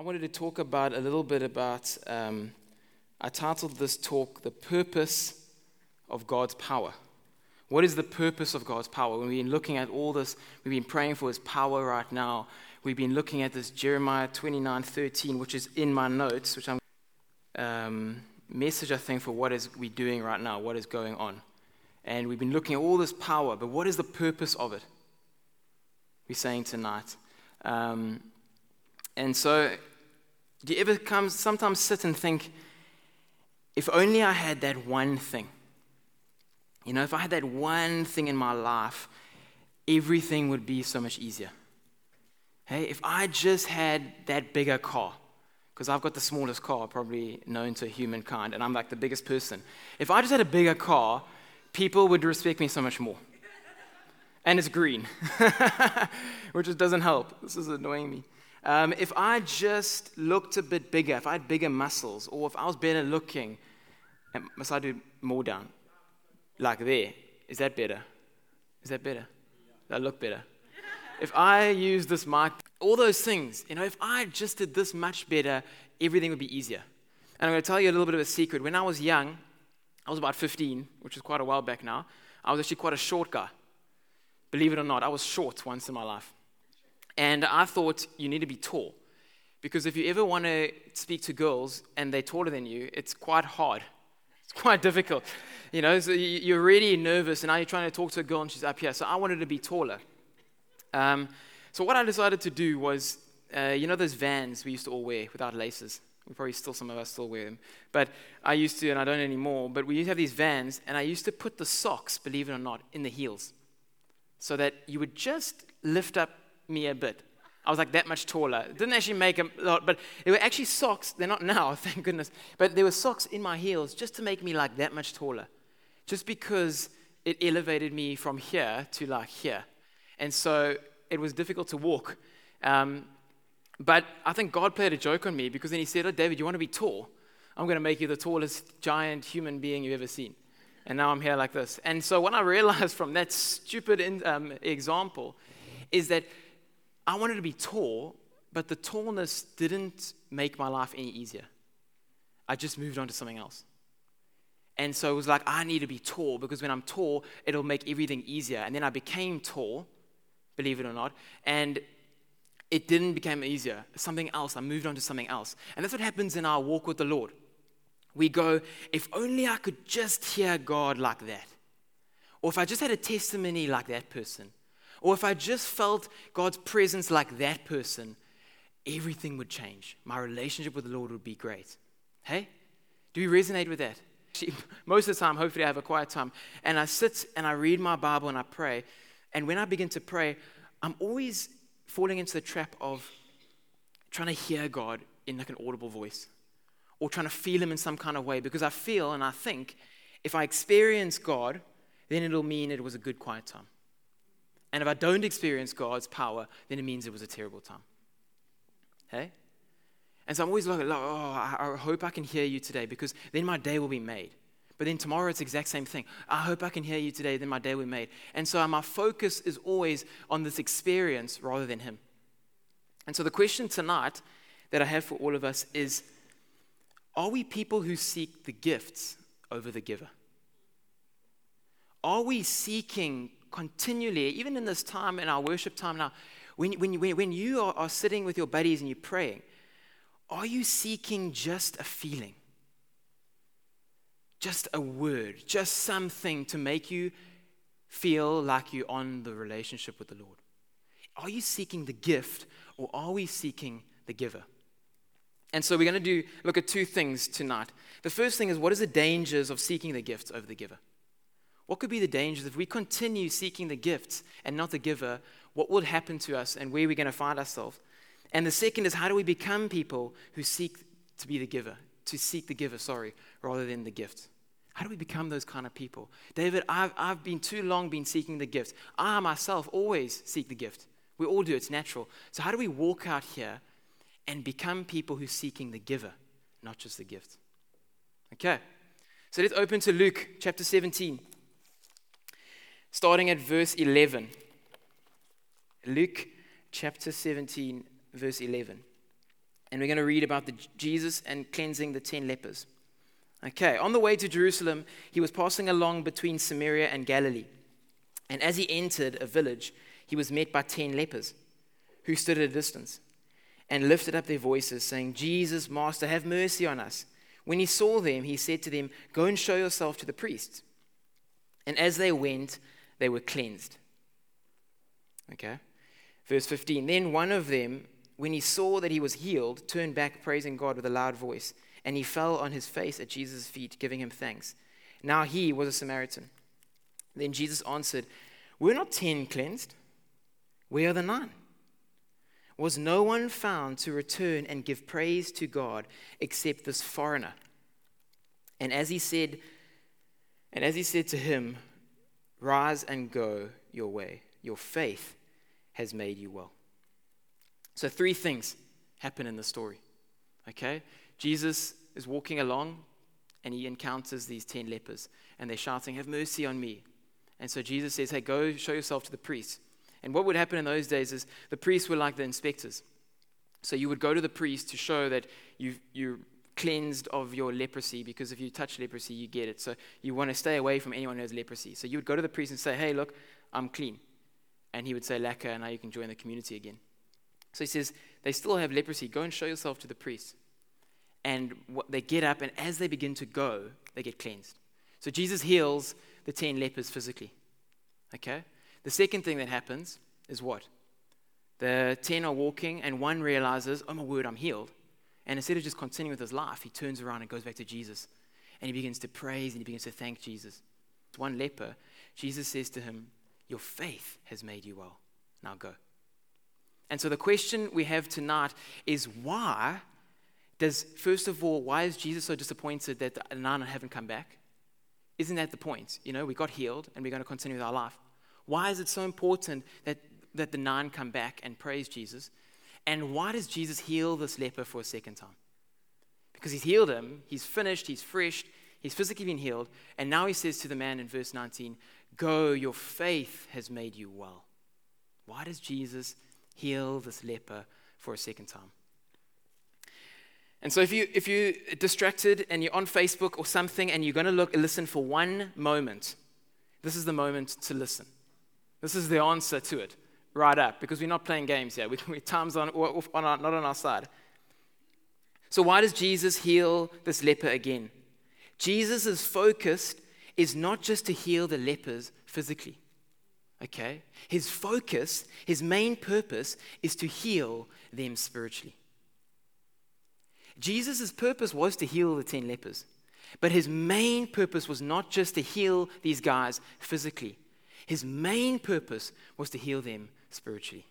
wanted to talk about a little bit about, I titled this talk, The Purpose of God's Power. What is the purpose of God's power? When we've been looking at all this, we've been praying for His power right now. We've been looking at this Jeremiah 29:13, which is in my notes, which I'm message, I think, for what is we doing right now, what is going on. And we've been looking at all this power, but what is the purpose of it? We're saying tonight. And so, do you ever sometimes sit and think, if only I had that one thing? You know, if I had that one thing in my life, everything would be so much easier. Hey, if I just had that bigger car, because I've got the smallest car probably known to humankind, and I'm like the biggest person. If I just had a bigger car, people would respect me so much more. And it's green, which just doesn't help. This is annoying me. If I just looked a bit bigger, if I had bigger muscles, or if I was better looking, must I do more down? Like there. Is that better? Is that better? Does that look better? If I use this mic, all those things, you know, if I just did this much better, everything would be easier. And I'm going to tell you a little bit of a secret. When I was young, I was about 15, which is quite a while back now. I was actually quite a short guy. Believe it or not, I was short once in my life. And I thought you need to be tall. Because if you ever want to speak to girls and they're taller than you, it's quite hard. It's quite difficult. You know, so you're really nervous and now you're trying to talk to a girl and she's up here. So I wanted to be taller. So what I decided to do was, you know those Vans we used to all wear without laces? We probably still, some of us still wear them. But I used to, and I don't anymore, but we used to have these Vans, and I used to put the socks, believe it or not, in the heels. So that you would just lift up me a bit. I was like that much taller. It didn't actually make a lot, but they were actually socks. They're not now, thank goodness. But there were socks in my heels just to make me like that much taller. Just because it elevated me from here to like here. And so it was difficult to walk. But I think God played a joke on me because then He said, "Oh, David, you want to be tall? I'm going to make you the tallest giant human being you've ever seen." And now I'm here like this. And so what I realized from that stupid example is that I wanted to be tall, but the tallness didn't make my life any easier. I just moved on to something else. And so it was like, I need to be tall because when I'm tall, it'll make everything easier. And then I became tall, believe it or not, and it didn't become easier. Something else, I moved on to something else. And that's what happens in our walk with the Lord. We go, if only I could just hear God like that. Or if I just had a testimony like that person. Or if I just felt God's presence like that person, everything would change. My relationship with the Lord would be great. Hey? Do we resonate with that? Most of the time, hopefully I have a quiet time, and I sit and I read my Bible and I pray. And when I begin to pray, I'm always falling into the trap of trying to hear God in like an audible voice. Or trying to feel Him in some kind of way. Because I feel and I think if I experience God, then it'll mean it was a good quiet time. And if I don't experience God's power, then it means it was a terrible time. Hey? And so I'm always like, I hope I can hear you today because then my day will be made. But then tomorrow it's the exact same thing. I hope I can hear you today, then my day will be made. And so my focus is always on this experience rather than Him. And so the question tonight that I have for all of us is, are we people who seek the gifts over the giver? Are we seeking continually, even in this time, in our worship time now, when you are sitting with your buddies and you're praying, are you seeking just a feeling? Just a word, just something to make you feel like you're on the relationship with the Lord? Are you seeking the gift or are we seeking the giver? And so we're going to look at two things tonight. The first thing is, what is the dangers of seeking the gifts over the giver? What could be the dangers if we continue seeking the gifts and not the giver? What will happen to us and where we're going to find ourselves? And the second is, how do we become people who seek to be the giver, to seek the giver, rather than the gift? How do we become those kind of people? David, I've been too long seeking the gift. I myself always seek the gift. We all do, it's natural. So how do we walk out here and become people who are seeking the giver, not just the gift? Okay, so let's open to Luke chapter 17, starting at verse 11. Luke chapter 17, verse 11. And we're going to read about Jesus and cleansing the 10 lepers. Okay, on the way to Jerusalem, he was passing along between Samaria and Galilee. And as he entered a village, he was met by 10 lepers who stood at a distance and lifted up their voices, saying, "Jesus, Master, have mercy on us." When he saw them, he said to them, "Go and show yourself to the priests." And as they went, they were cleansed. Okay, verse 15. Then one of them, when he saw that he was healed, turned back, praising God with a loud voice. And he fell on his face at Jesus' feet, giving him thanks. Now he was a Samaritan. Then Jesus answered, "Were not 10 cleansed? Where are the 9? Was no one found to return and give praise to God except this foreigner?" And as he said to him, "Rise and go your way. Your faith has made you well." So 3 things happen in the story. Okay? Jesus is walking along and he encounters these 10 lepers and they're shouting, "Have mercy on me." And so Jesus says, "Hey, go show yourself to the priest." And what would happen in those days is the priests were like the inspectors. So you would go to the priest to show that you're cleansed of your leprosy, because if you touch leprosy, you get it. So you want to stay away from anyone who has leprosy. So you would go to the priest and say, "Hey, look, I'm clean." And he would say, "Laka, and now you can join the community again." So he says, they still have leprosy. Go and show yourself to the priest. And they get up, and as they begin to go, they get cleansed. So Jesus heals the 10 lepers physically. Okay? The second thing that happens is what? The 10 are walking, and one realizes, "Oh my word, I'm healed." And instead of just continuing with his life, he turns around and goes back to Jesus. And he begins to praise, and he begins to thank Jesus. One leper, Jesus says to him, "Your faith has made you well. Now go." And so the question we have tonight is first of all, why is Jesus so disappointed that the 9 haven't come back? Isn't that the point? We got healed and we're going to continue with our life. Why is it so important that the 9 come back and praise Jesus? And why does Jesus heal this leper for a second time? Because he's healed him, he's finished, he's fresh, he's physically been healed, and now he says to the man in verse 19, "Go, your faith has made you well." Why does Jesus heal this leper for a second time? And so if you're distracted and you're on Facebook or something and you're going to listen for one moment, this is the moment to listen. This is the answer to it, right up, because we're not playing games here. Time's not on our side. So why does Jesus heal this leper again? Jesus' focus is not just to heal the lepers physically. Okay? His focus, his main purpose is to heal them spiritually. Jesus' purpose was to heal the 10 lepers. But his main purpose was not just to heal these guys physically. His main purpose was to heal them spiritually.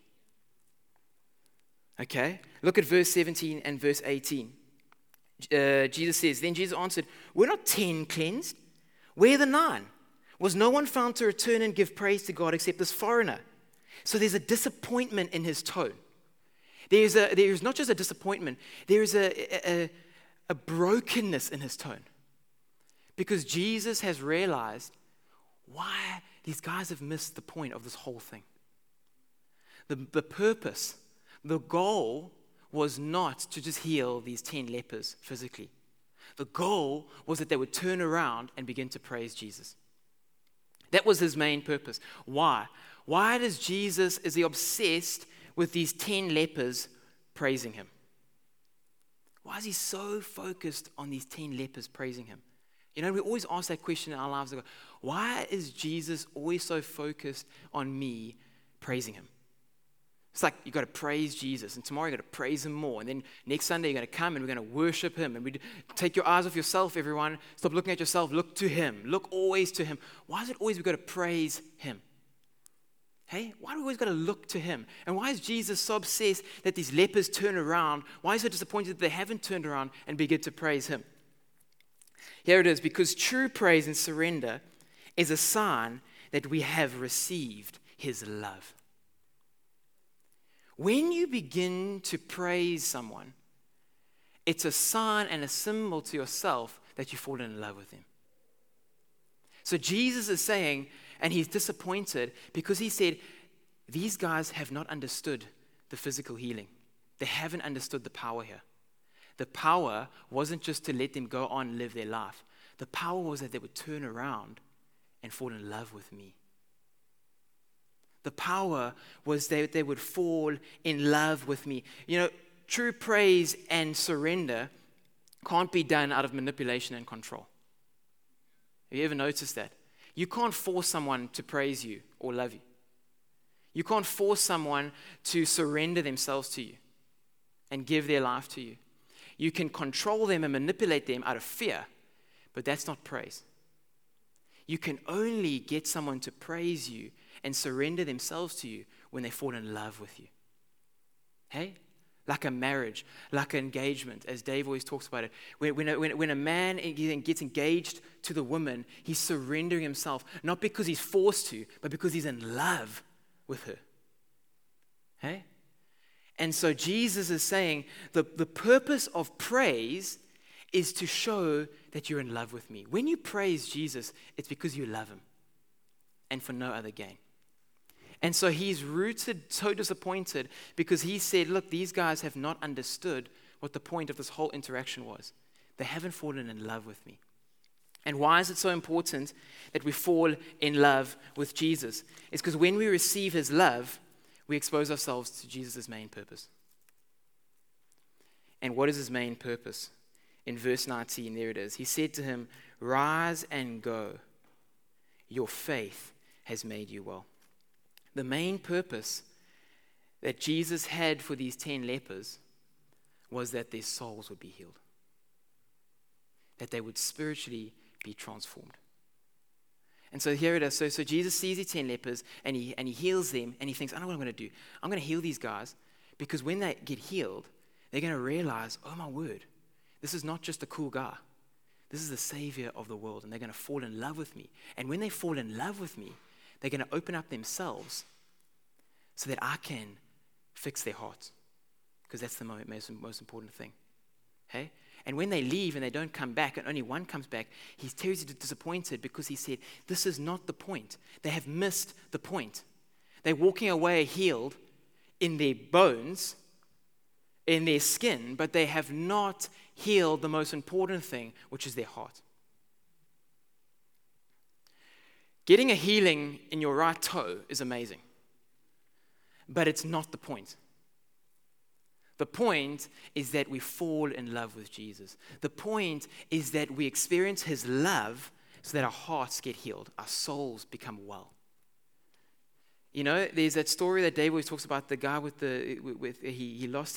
Okay? Look at verse 17 and verse 18. Jesus says, "Then Jesus answered, 'Were not 10 cleansed? Where are the 9? Was no one found to return and give praise to God except this foreigner?'" So there's a disappointment in his tone. There's not just a disappointment, there's a brokenness in his tone. Because Jesus has realized why these guys have missed the point of this whole thing. The purpose, the goal was not to just heal these 10 lepers physically. The goal was that they would turn around and begin to praise Jesus. That was his main purpose. Why? Why is he obsessed with these 10 lepers praising him? Why is he so focused on these 10 lepers praising him? We always ask that question in our lives. Why is Jesus always so focused on me praising him? It's like you've got to praise Jesus, and tomorrow you've got to praise him more, and then next Sunday you're going to come and we're going to worship him, and we take your eyes off yourself, everyone. Stop looking at yourself. Look to him. Look always to him. Why is it always we've got to praise him? Hey, why do we always got to look to him? And why is Jesus so obsessed that these lepers turn around? Why is he so disappointed that they haven't turned around and begin to praise him? Here it is, because true praise and surrender is a sign that we have received his love. When you begin to praise someone, it's a sign and a symbol to yourself that you've fallen in love with him. So Jesus is saying, and he's disappointed because he said, these guys have not understood the physical healing. They haven't understood the power here. The power wasn't just to let them go on and live their life. The power was that they would turn around and fall in love with me. The power was that they would fall in love with me. You know, true praise and surrender can't be done out of manipulation and control. Have you ever noticed that? You can't force someone to praise you or love you. You can't force someone to surrender themselves to you and give their life to you. You can control them and manipulate them out of fear, but that's not praise. You can only get someone to praise you and surrender themselves to you when they fall in love with you. Hey? Like a marriage, like an engagement, as Dave always talks about it. When a man gets engaged to the woman, he's surrendering himself, not because he's forced to, but because he's in love with her. Hey? And so Jesus is saying the purpose of praise is to show that you're in love with me. When you praise Jesus, it's because you love him and for no other gain. And so he's rooted, so disappointed, because he said, look, these guys have not understood what the point of this whole interaction was. They haven't fallen in love with me. And why is it so important that we fall in love with Jesus? It's because when we receive his love, we expose ourselves to Jesus' main purpose. And what is his main purpose? In verse 19, there it is. He said to him, rise and go. Your faith has made you well. The main purpose that Jesus had for these 10 lepers was that their souls would be healed, that they would spiritually be transformed. And so here it is. So Jesus sees these 10 lepers and he heals them, and he thinks, I know what I'm going to do. I'm going to heal these guys, because when they get healed, they're going to realize, oh my word, this is not just a cool guy. This is the Savior of the world, and they're going to fall in love with me. And when they fall in love with me, they're going to open up themselves so that I can fix their hearts, because that's the most important thing. Hey? And when they leave and they don't come back, and only one comes back, he's terribly disappointed, because he said, this is not the point. They have missed the point. They're walking away healed in their bones, in their skin, but they have not healed the most important thing, which is their heart. Getting a healing in your right toe is amazing, but it's not the point. The point is that we fall in love with Jesus. The point is that we experience his love so that our hearts get healed, our souls become well. You know, there's that story that Dave always talks about, the guy he lost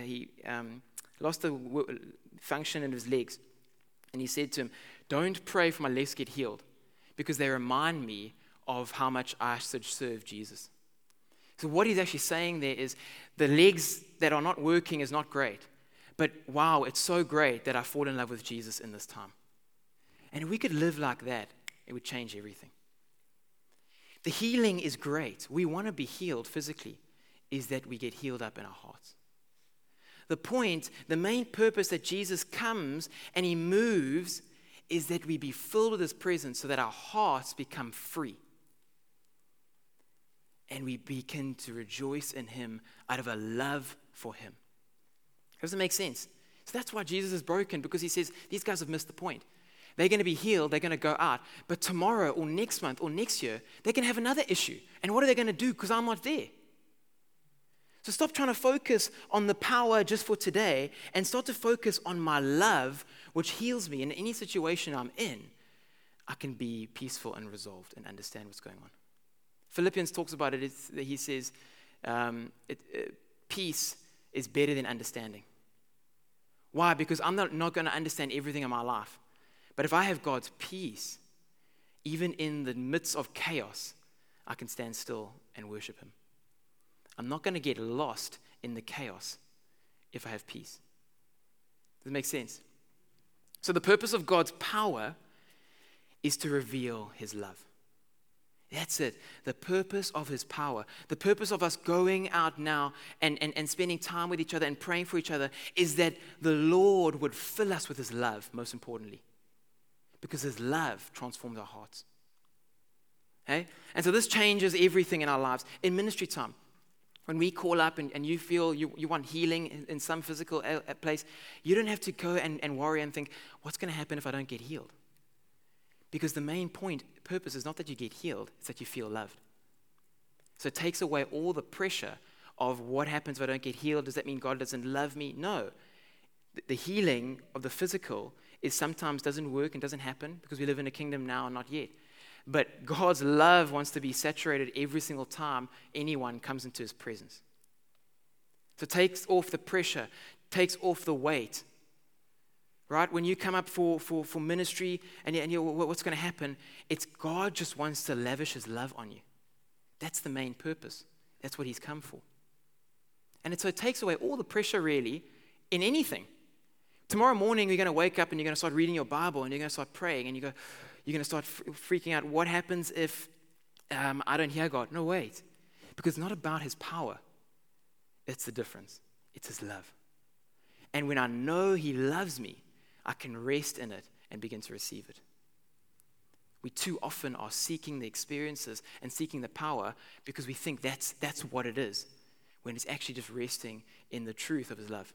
the function in his legs, and he said to him, don't pray for my legs to get healed, because they remind me of how much I should serve Jesus. So what he's actually saying there is, the legs that are not working is not great, but wow, it's so great that I fall in love with Jesus in this time. And if we could live like that, it would change everything. The healing is great. We want to be healed physically, is that we get healed up in our hearts. The point, the main purpose that Jesus comes and he moves, is that we be filled with his presence so that our hearts become free. And we begin to rejoice in him out of a love for him. Does it make sense? So that's why Jesus is broken, because he says, these guys have missed the point. They're going to be healed, they're going to go out. But tomorrow or next month or next year, they're going to have another issue. And what are they going to do? Because I'm not there. So stop trying to focus on the power just for today and start to focus on my love, which heals me. In any situation I'm in, I can be peaceful and resolved and understand what's going on. Philippians talks about it. He says, peace is better than understanding. Why? Because I'm not going to understand everything in my life. But if I have God's peace, even in the midst of chaos, I can stand still and worship him. I'm not going to get lost in the chaos if I have peace. Does it make sense? So the purpose of God's power is to reveal his love. That's it. The purpose of his power, the purpose of us going out now and spending time with each other and praying for each other, is that the Lord would fill us with his love, most importantly. Because his love transforms our hearts. Okay? And so this changes everything in our lives. In ministry time, When we call up and you feel you want healing in some physical place, you don't have to go and worry and think, what's going to happen if I don't get healed? Because the main purpose is not that you get healed, it's that you feel loved. So it takes away all the pressure of what happens if I don't get healed. Does that mean God doesn't love me? No. The healing of the physical is sometimes doesn't work and doesn't happen because we live in a kingdom now and not yet. But God's love wants to be saturated every single time anyone comes into his presence. So it takes off the pressure, takes off the weight. Right? When you come up for ministry and you're, what's going to happen? It's God just wants to lavish his love on you. That's the main purpose. That's what he's come for. And so it takes away all the pressure really in anything. Tomorrow morning you're going to wake up and you're going to start reading your Bible and you're going to start praying and you're going to start freaking out. What happens if I don't hear God? No, wait. Because it's not about his power. It's the difference. It's his love. And when I know he loves me, I can rest in it and begin to receive it. We too often are seeking the experiences and seeking the power because we think that's what it is, when it's actually just resting in the truth of his love.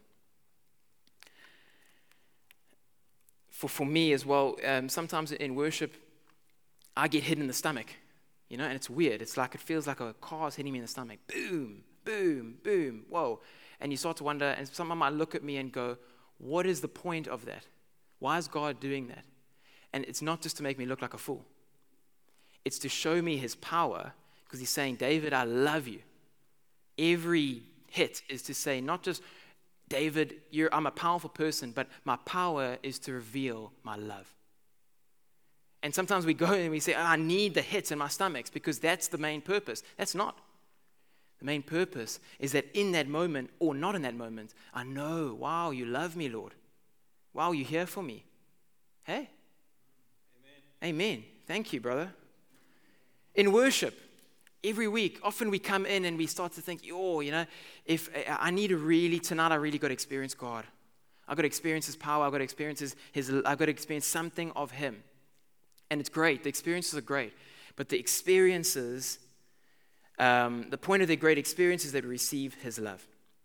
For me as well, sometimes in worship, I get hit in the stomach, and it's weird. It's like it feels like a car's hitting me in the stomach. Boom, boom, boom, whoa. And you start to wonder, and someone might look at me and go, what is the point of that? Why is God doing that? And it's not just to make me look like a fool. It's to show me his power, because he's saying, David, I love you. Every hit is to say, not just, David, I'm a powerful person, but my power is to reveal my love. And sometimes we go and we say, I need the hits in my stomachs because that's the main purpose. That's not. The main purpose is that in that moment, or not in that moment, I know, wow, you love me, Lord. Wow, you're here for me. Hey? Amen. Amen. Thank you, brother. In worship, every week, often we come in and we start to think, if I need to really, tonight I really got to experience God. I've got to experience his power. I've got to experience I've got to experience something of him. And it's great. The experiences are great. But the experiences, the point of their great experience is that we receive his love.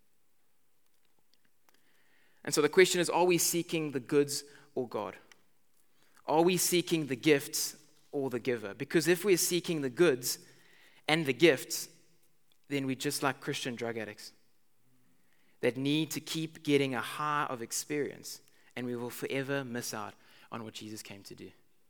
And so the question is, are we seeking the goods or God? Are we seeking the gifts or the giver? Because if we're seeking the goods and the gifts, then we're just like Christian drug addicts that need to keep getting a high of experience, and we will forever miss out on what Jesus came to do.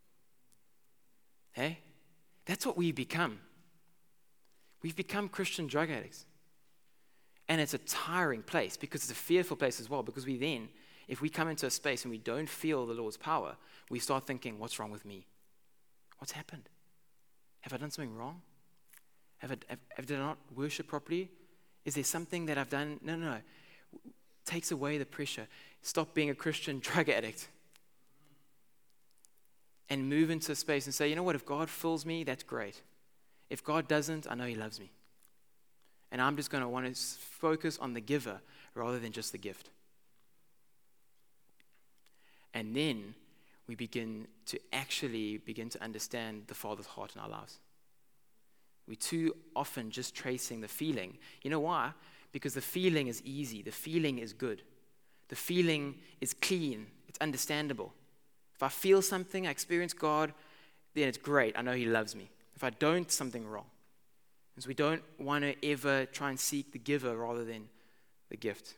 Hey? That's what we've become. We've become Christian drug addicts. And it's a tiring place because it's a fearful place as well, because if we come into a space and we don't feel the Lord's power, we start thinking, what's wrong with me? What's happened? Have I done something wrong? Did I not worship properly? Is there something that I've done? No. It takes away the pressure. Stop being a Christian drug addict. And move into a space and say, you know what, if God fills me, that's great. If God doesn't, I know he loves me. And I'm just going to want to focus on the giver rather than just the gift. And then we begin to understand the Father's heart in our lives. We're too often just tracing the feeling. You know why? Because the feeling is easy. The feeling is good. The feeling is clean. It's understandable. If I feel something, I experience God, then it's great. I know he loves me. If I don't, something wrong. Because we don't want to ever try and seek the giver rather than the gift.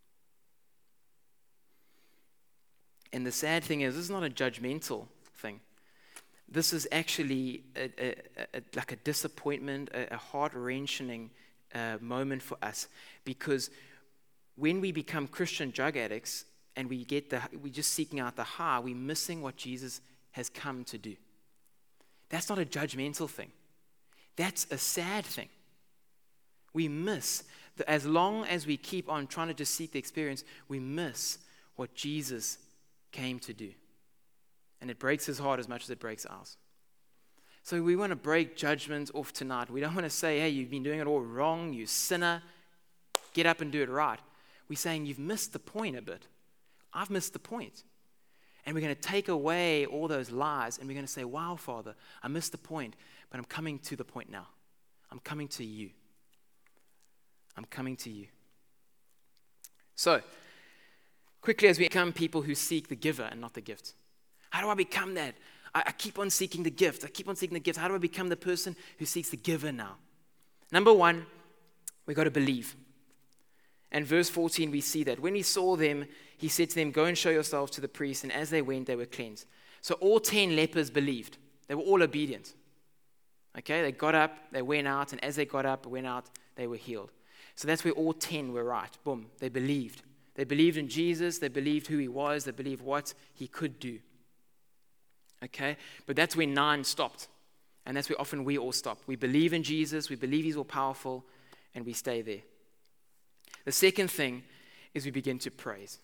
And the sad thing is, this is not a judgmental thing. This is actually like a disappointment, a heart-wrenching moment for us. Because when we become Christian drug addicts and we're just seeking out the high, we're missing what Jesus has come to do. That's not a judgmental thing. That's a sad thing. We miss, as long as we keep on trying to just seek the experience, we miss what Jesus came to do. And it breaks his heart as much as it breaks ours. So we want to break judgment off tonight. We don't want to say, hey, you've been doing it all wrong, you sinner, get up and do it right. We're saying you've missed the point a bit. I've missed the point. And we're going to take away all those lies and we're going to say, wow, Father, I missed the point, but I'm coming to the point now. I'm coming to you. I'm coming to you. So, quickly as we become people who seek the giver and not the gift. How do I become that? I keep on seeking the gift. I keep on seeking the gift. How do I become the person who seeks the giver now? Number one, we got to believe. And verse 14, we see that. When he saw them, he said to them, go and show yourselves to the priest. And as they went, they were cleansed. So all 10 lepers believed. They were all obedient. Okay, they got up, they went out, and as they got up, went out, they were healed. So that's where all 10 were right. Boom, they believed. They believed in Jesus, they believed who he was, they believed what he could do. Okay, but that's where 9 stopped. And that's where often we all stop. We believe in Jesus, we believe he's all powerful, and we stay there. The second thing is we begin to praise.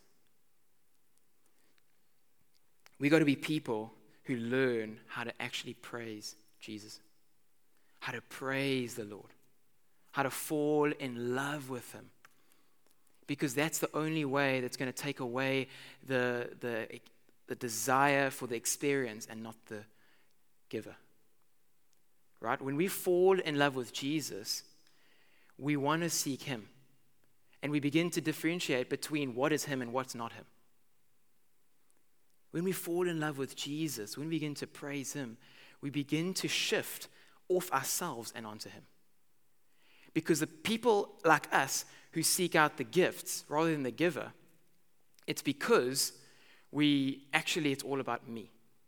We got to be people who learn how to actually praise Jesus, how to praise the Lord, how to fall in love with him. Because that's the only way that's going to take away the desire for the experience and not the giver. Right? When we fall in love with Jesus, we want to seek him. And we begin to differentiate between what is him and what's not him. When we fall in love with Jesus, when we begin to praise him, we begin to shift off ourselves and onto him. Because the people like us who seek out the gifts rather than the giver, it's because it's all about me.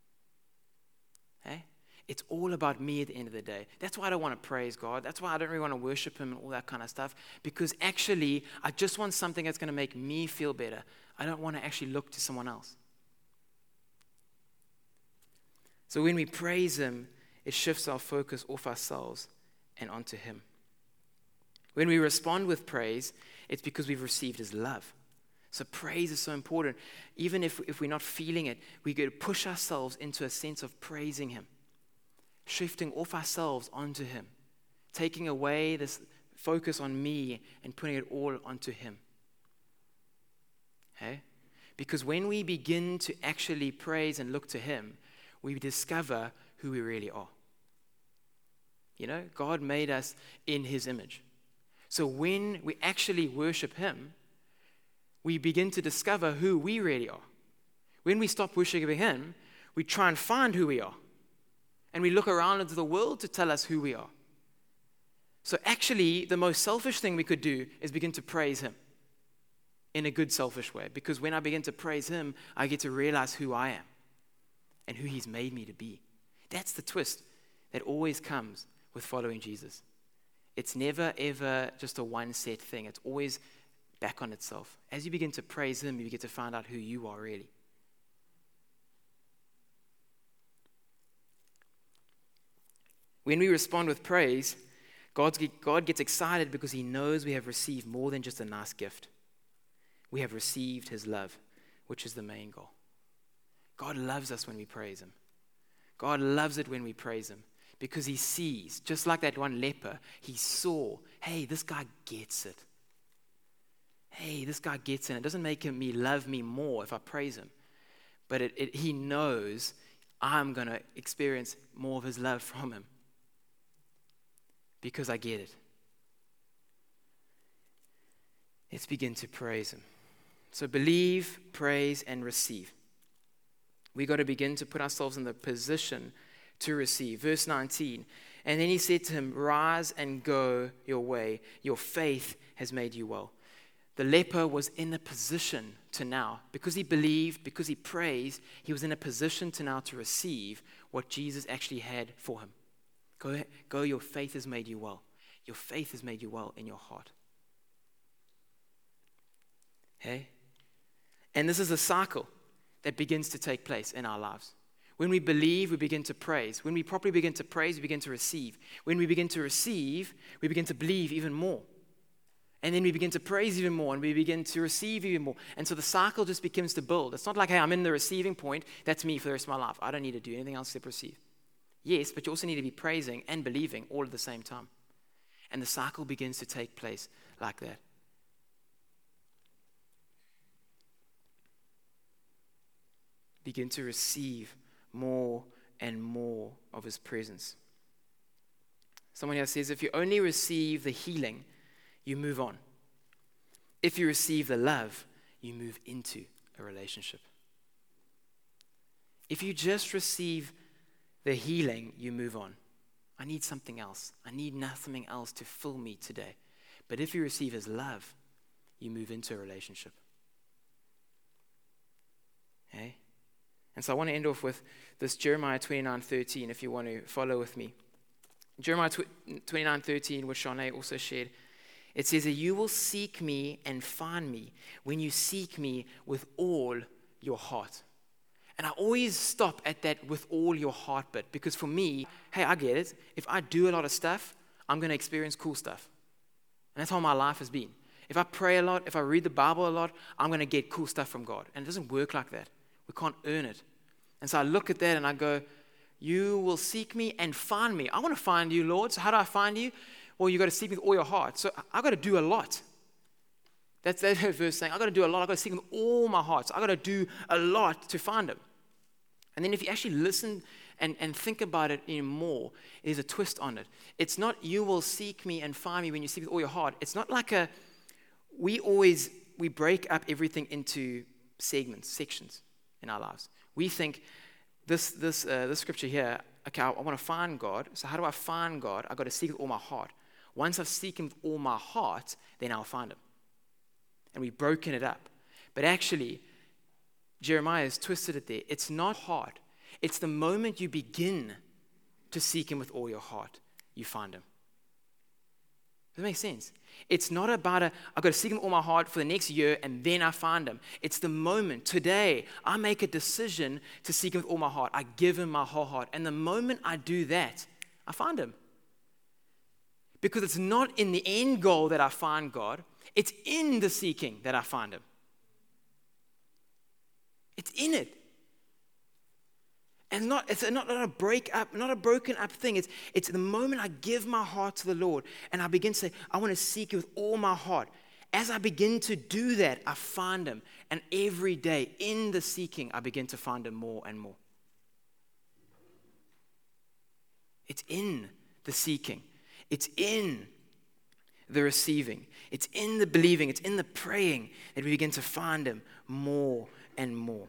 Hey? It's all about me at the end of the day. That's why I don't want to praise God. That's why I don't really want to worship him and all that kind of stuff. Because actually, I just want something that's going to make me feel better. I don't want to actually look to someone else. So when we praise him, it shifts our focus off ourselves and onto him. When we respond with praise, it's because we've received his love. So praise is so important. Even if we're not feeling it, we got to push ourselves into a sense of praising him. Shifting off ourselves onto him. Taking away this focus on me and putting it all onto him. Okay? Because when we begin to actually praise and look to him, we discover who we really are. You know, God made us in his image. So when we actually worship him, we begin to discover who we really are. When we stop worshiping him, we try and find who we are. And we look around into the world to tell us who we are. So actually, the most selfish thing we could do is begin to praise him in a good selfish way. Because when I begin to praise him, I get to realize who I am and who he's made me to be. That's the twist that always comes with following Jesus. It's never, ever just a one-set thing. It's always back on itself. As you begin to praise him, you get to find out who you are really. When we respond with praise, God gets excited because he knows we have received more than just a nice gift. We have received his love, which is the main goal. God loves us when we praise him. God loves it when we praise him because he sees, just like that one leper, he saw, hey, this guy gets it. Hey, this guy gets it. It doesn't make me love me more if I praise him. But he knows I'm going to experience more of his love from him because I get it. Let's begin to praise him. So believe, praise, and receive. We got to begin to put ourselves in the position to receive. Verse 19, and then he said to him, rise and go your way. Your faith has made you well. The leper was in a position to now, because he believed, because he praised, he was in a position to now to receive what Jesus actually had for him. Go, your faith has made you well. Your faith has made you well in your heart. Okay? And this is a cycle that begins to take place in our lives. When we believe, we begin to praise. When we properly begin to praise, we begin to receive. When we begin to receive, we begin to believe even more. And then we begin to praise even more, and we begin to receive even more. And so the cycle just begins to build. It's not like, hey, I'm in the receiving point. That's me for the rest of my life. I don't need to do anything else except receive. Yes, but you also need to be praising and believing all at the same time. And the cycle begins to take place like that. Begin to receive more and more of his presence. Someone here says, if you only receive the healing, you move on. If you receive the love, you move into a relationship. If you just receive the healing, you move on. I need something else. I need nothing else to fill me today. But if you receive his love, you move into a relationship. Okay? And so I want to end off with this Jeremiah 29:13, if you want to follow with me. Jeremiah 29:13, which Shanae also shared, it says that you will seek me and find me when you seek me with all your heart. And I always stop at that with all your heart bit, because for me, hey, I get it. If I do a lot of stuff, I'm going to experience cool stuff. And that's how my life has been. If I pray a lot, if I read the Bible a lot, I'm going to get cool stuff from God. And it doesn't work like that. We can't earn it. And so I look at that and I go, you will seek me and find me. I want to find you, Lord. So how do I find you? Well, you got to seek me with all your heart. So I got to do a lot. That's that verse saying, I got to do a lot. I got to seek him with all my heart. So I got to do a lot to find him. And then if you actually listen and think about it even more, there's a twist on it. It's not you will seek me and find me when you seek with all your heart. It's not like we break up everything into segments, sections in our lives. We think this scripture here, okay, I want to find God. So how do I find God? I got to seek with all my heart. Once I've seek him with all my heart, then I'll find him. And we've broken it up. But actually, Jeremiah has twisted it there. It's not hard. It's the moment you begin to seek him with all your heart, you find him. Does that make sense? It's not about I've got to seek him with all my heart for the next year and then I find him. It's the moment. Today, I make a decision to seek him with all my heart. I give him my whole heart. And the moment I do that, I find him. Because it's not in the end goal that I find God. It's in the seeking that I find him. It's in it. And it's not a broken up thing. It's the moment I give my heart to the Lord and I begin to say, I want to seek you with all my heart. As I begin to do that, I find him. And every day in the seeking, I begin to find him more and more. It's in the seeking. It's in the receiving. It's in the believing. It's in the praying that we begin to find him more and more.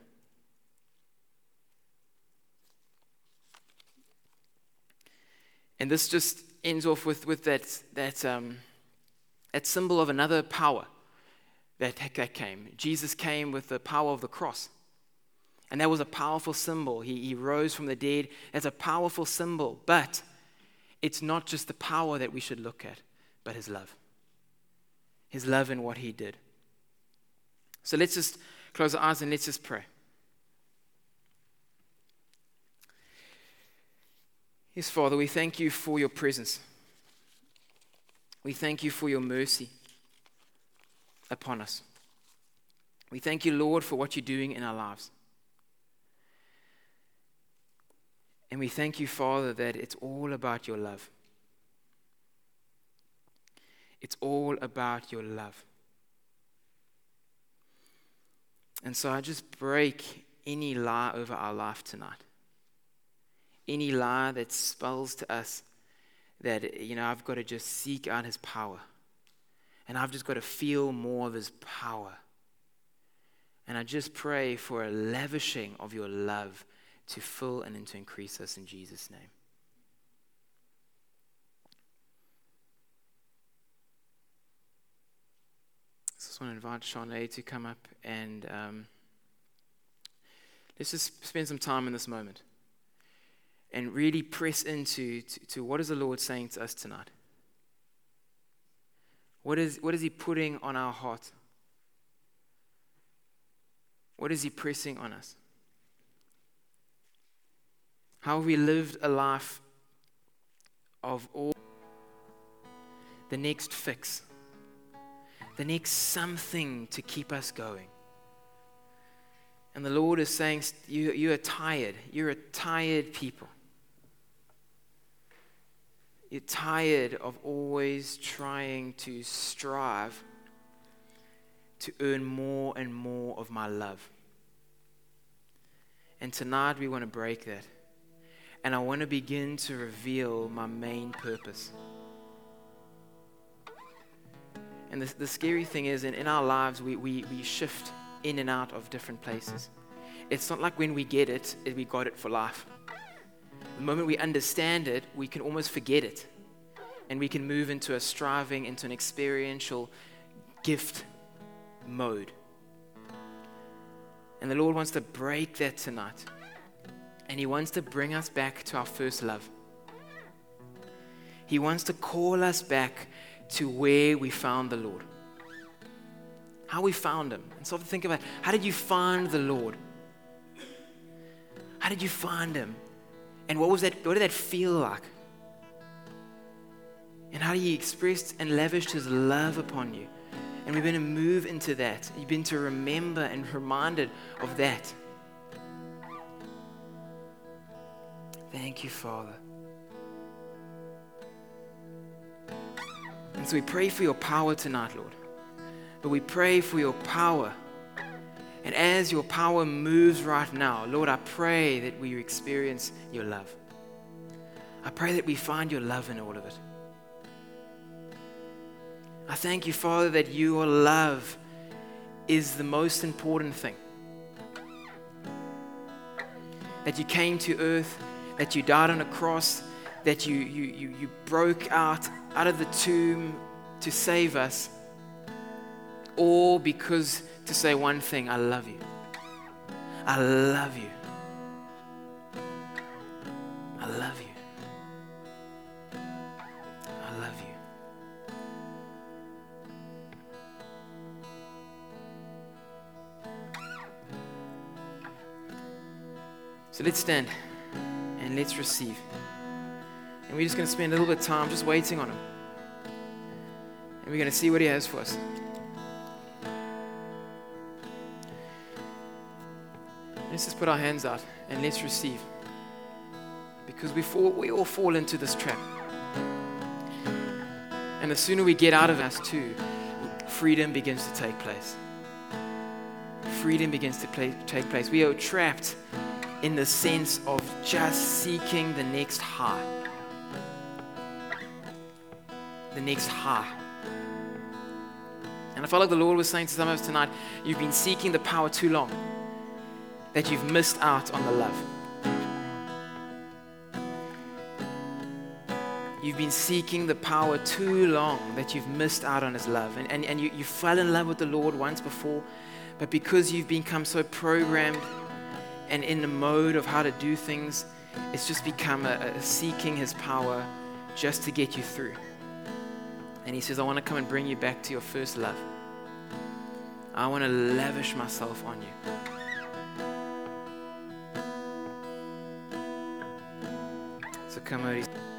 And this just ends off with that symbol of another power that came. Jesus came with the power of the cross. And that was a powerful symbol. He rose from the dead. That's a powerful symbol. But it's not just the power that we should look at, but his love. His love in what he did. So let's just close our eyes and let's just pray. Yes, Father, we thank you for your presence. We thank you for your mercy upon us. We thank you, Lord, for what you're doing in our lives. And we thank you, Father, that it's all about your love. It's all about your love. And so I just break any lie over our life tonight. Any lie that spells to us that, I've got to just seek out his power. And I've just got to feel more of his power. And I just pray for a lavishing of your love to fill and to increase us in Jesus' name. So I just want to invite Shanae to come up and let's just spend some time in this moment. And really press into what is the Lord saying to us tonight? What is he putting on our heart? What is he pressing on us? How have we lived a life of all the next fix, the next something to keep us going? And the Lord is saying, you are tired. You're a tired people. You're tired of always trying to strive to earn more and more of my love. And tonight we want to break that. And I want to begin to reveal my main purpose. And the scary thing is, in our lives, we shift in and out of different places. It's not like when we get it, we got it for life. The moment we understand it, we can almost forget it. And we can move into a striving, into an experiential gift mode. And the Lord wants to break that tonight. And He wants to bring us back to our first love. He wants to call us back to where we found the Lord. How we found Him. And so think about, how did you find the Lord? How did you find Him? And what did that feel like? And how He expressed and lavished His love upon you. And we're going to move into that. You've been to remember and reminded of that. Thank you, Father. And so we pray for your power tonight, Lord. But we pray for your power. And as your power moves right now, Lord, I pray that we experience your love. I pray that we find your love in all of it. I thank you, Father, that your love is the most important thing. That you came to earth, that you died on a cross, that you broke out of the tomb to save us, all because to say one thing: I love you. I love you. I love you. I love you. So let's stand and let's receive. And we're just going to spend a little bit of time just waiting on Him. And we're going to see what He has for us. Let's just put our hands out and let's receive. Because we all fall into this trap. And the sooner we get out of us too, freedom begins to take place. Freedom begins to take place. We are trapped in the sense of just seeking the next high. The next high. And I felt like the Lord was saying to some of us tonight, you've been seeking the power too long, that you've missed out on the love. You've been seeking the power too long, that you've missed out on His love. And you fell in love with the Lord once before, but because you've become so programmed and in the mode of how to do things, it's just become a seeking His power just to get you through. And He says, I want to come and bring you back to your first love. I want to lavish myself on you. So come on.